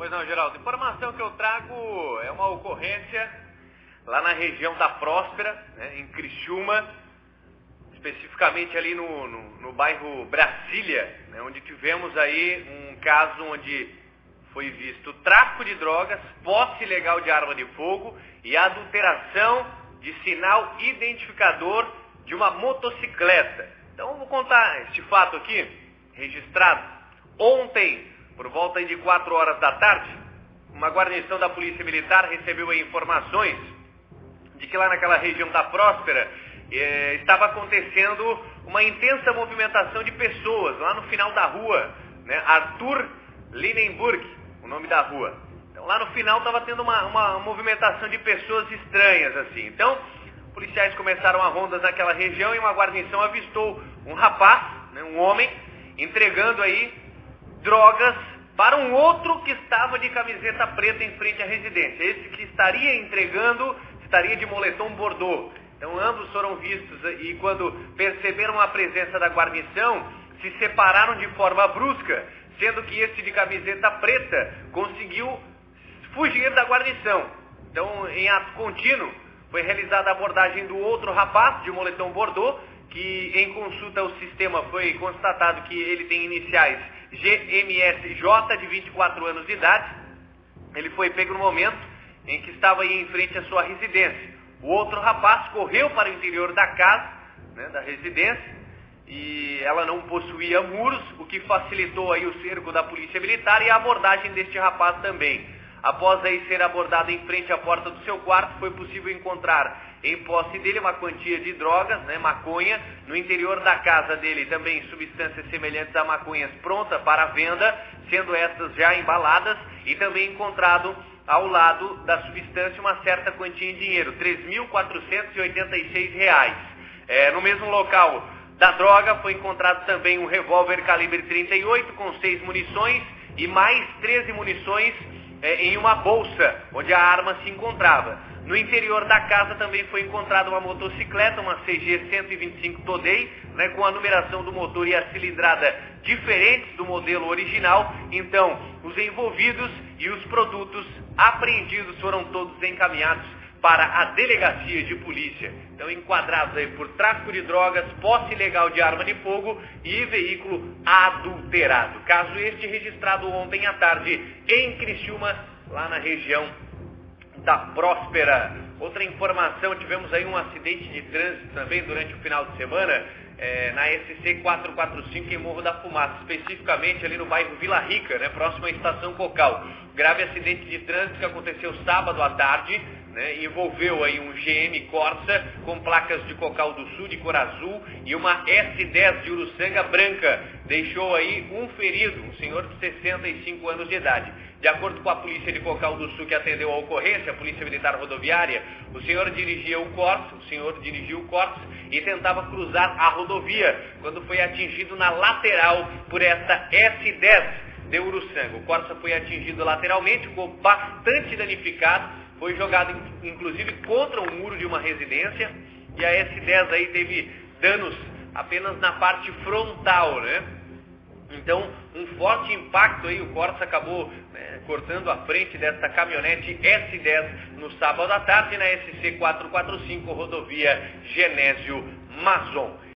Pois não, Geraldo. Informação que eu trago é uma ocorrência lá na região da Próspera, né, em Criciúma, especificamente ali no bairro Brasília, né, onde tivemos aí um caso onde foi visto tráfico de drogas, posse ilegal de arma de fogo e adulteração de sinal identificador de uma motocicleta. Então, vou contar este fato aqui, registrado ontem, por volta de 4 horas da tarde. Uma guarnição da Polícia Militar recebeu aí informações de que lá naquela região da Próspera estava acontecendo uma intensa movimentação de pessoas lá no final da rua, né? Arthur Linenburg, o nome da rua. Então lá no final estava tendo uma movimentação de pessoas estranhas assim. Então policiais começaram a rondas naquela região e uma guarnição avistou um rapaz, né, um homem, entregando aí drogas para um outro que estava de camiseta preta em frente à residência. Esse que estaria entregando estaria de moletom bordô. Então ambos foram vistos e quando perceberam a presença da guarnição, se separaram de forma brusca, sendo que esse de camiseta preta conseguiu fugir da guarnição. Então, em ato contínuo, foi realizada a abordagem do outro rapaz de moletom bordô, que em consulta ao sistema foi constatado que ele tem iniciais GMSJ, de 24 anos de idade. Ele foi pego no momento em que estava aí em frente à sua residência. O outro rapaz correu para o interior da casa, né, da residência, e ela não possuía muros, o que facilitou aí o cerco da Polícia Militar e a abordagem deste rapaz também. Após aí ser abordado em frente à porta do seu quarto, foi possível encontrar em posse dele uma quantia de drogas, né, maconha, no interior da casa dele também substâncias semelhantes a maconhas pronta para venda, sendo estas já embaladas, e também encontrado ao lado da substância uma certa quantia em dinheiro, R$ 3.486. No mesmo local da droga foi encontrado também um revólver calibre 38 com 6 munições e mais 13 munições em uma bolsa onde a arma se encontrava. No interior da casa também foi encontrada uma motocicleta, uma CG 125 Today, né, com a numeração do motor e a cilindrada diferentes do modelo original. Então, os envolvidos e os produtos apreendidos foram todos encaminhados para a delegacia de polícia. Então, enquadrados aí por tráfico de drogas, posse ilegal de arma de fogo e veículo adulterado. Caso este registrado ontem à tarde em Criciúma, lá na região da Próspera. Outra informação, tivemos aí um acidente de trânsito também durante o final de semana, na SC 445 em Morro da Fumaça, especificamente ali no bairro Vila Rica, né, próximo à estação Cocal. Grave acidente de trânsito que aconteceu sábado à tarde, né, envolveu aí um GM Corsa com placas de Cocal do Sul de cor azul e uma S10 de Uruçanga branca. Deixou aí um ferido, um senhor de 65 anos de idade. De acordo com a polícia de Cocal do Sul que atendeu a ocorrência, a Polícia Militar Rodoviária, o senhor dirigia o Corsa e tentava cruzar a rodovia quando foi atingido na lateral por essa S10 de Uruçanga. O Corsa foi atingido lateralmente, ficou bastante danificado, foi jogado inclusive contra o muro de uma residência e a S10 aí teve danos apenas na parte frontal, né? Então, um forte impacto aí, o Corsa acabou cortando a frente dessa caminhonete S10 no sábado à tarde na SC 445, rodovia Genésio Mazon.